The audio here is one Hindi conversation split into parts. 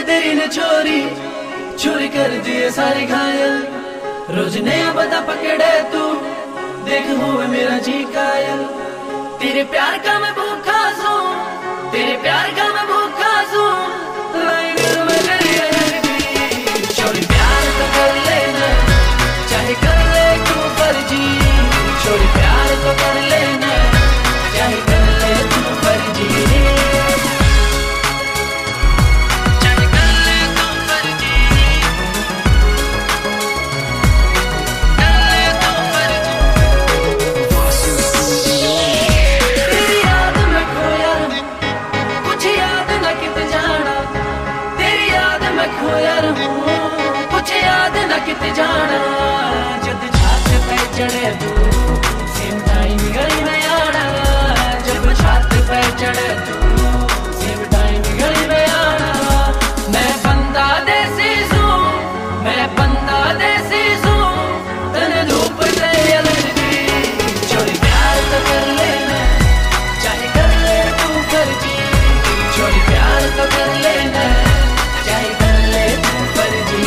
तेरी ने चोरी चोरी कर दिए सारे घायल। रोज नया बता पकड़े तू, देख हुए मेरा जी कायल। तेरे प्यार का मैं भूखा सू, तेरे प्यार का मैं भूखा सू। लाइन में तेरी अनगी, चोरी प्यार तो कर लेना, चाहे कर ले तू फर्जी। चोरी प्यार तो कर लेना, चाहे कर ले तू फर्जी। कुछ याद न किते जाना, जब छात पे चढ़े तू सेम टाइम गली में आना। जब छात पे चढ़े तू सेम टाइम गली में आना। मैं बंदा देसी सू, मैं बंदा देसी सू, तने धूप से एलर्जी। चोरी प्यार तो कर लेना, चाहे कर ले तू फर्जी। चोरी प्यार तो कर लेना, चाहे कर ले तू फर्जी।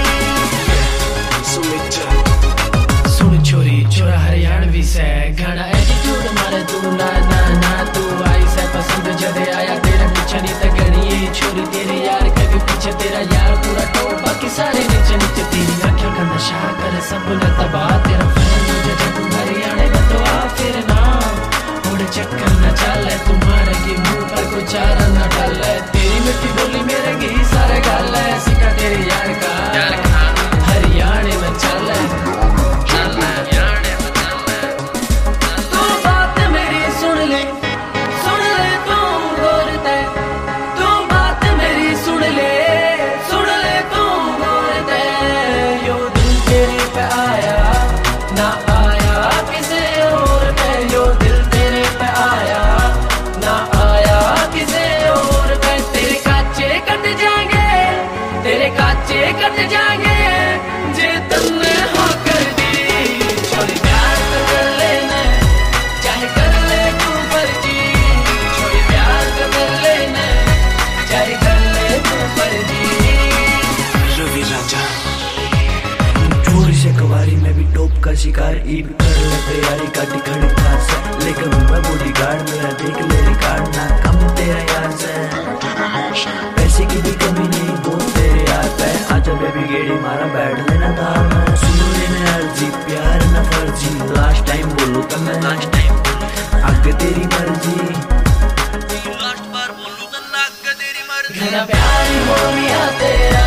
सुन छोरी छोरा हरियाणवी से घना एटीट्यूड मारे तू ना ना ना। तू आई से पसंद जदे आया तेरे पीछे नहीं तो गणी छोरी। तेरे यार के भी पीछे तेरा यार पूरा टोल, बाकी सारे नीचे नीचे। तेरी आंखें का नशा करे सब ने तबाह। तेरा फैन मुझे जब हरियाणा में तो आ फिर ना उड़ चक्कर न चले। तुम्हारे की मुंह पर कुछ चारा न डाले। तेरी मिट्टी बोली मेरे की सारे गाले। सिक्का तेरे यार का हरियाणा में चले। तू बात मेरी सुन ले तू बोलते। तू बात मेरी सुन ले तू बोलते। यो दिल तेरे पे आया ना आया किसी और पे। यो दिल तेरे पे आया ना आया किसी और पे। तेरे काचे कट जाएंगे, तेरे काचे कट जाएंगे जे तुमने हाँ कर दी। चोरी प्यार तो कर लेना, चाहे कर ले तू फर्जी। चोरी प्यार तो कर लेना, चाहे कर ले तू फर्जी। रवि राजा चोरी से कवारी में भी टॉप का शिकार। ईब कर ले तैयारी का टिकट खास है, लेकिन मैं बॉडी गार्ड मेरा देख ले रिकॉर्ड ना कम तेरा यार से। पैसे की भी कमी नहीं बहुत तेरे यार पे। आजा बेबी गेड़ी मारा बैठ लेना धार में। सुनो लेना अर्जी प्यार न फर्जी। लास्ट टाइम बोलू तो मैं लास्ट टाइम आगे तेरी मर्जी। लास्ट बार बोलू तो आगे तेरी मर्जी। घना प्यार हो गया तेरा,